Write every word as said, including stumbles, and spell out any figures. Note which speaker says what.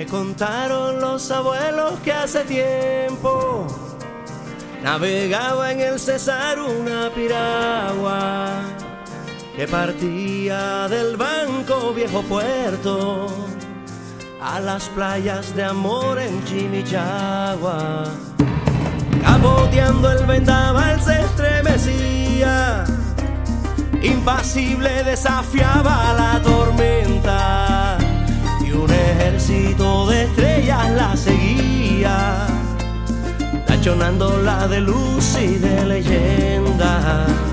Speaker 1: Me contaron los abuelos que hace tiempo navegaba en el Cesar una piragua que partía del Banco Viejo Puerto a las playas de amor en Chimichagua. Capoteando el vendaval se estremecía, impasible desafiaba la tormenta, y un ejército de estrellas la seguía, tachonándola de luz y de leyenda.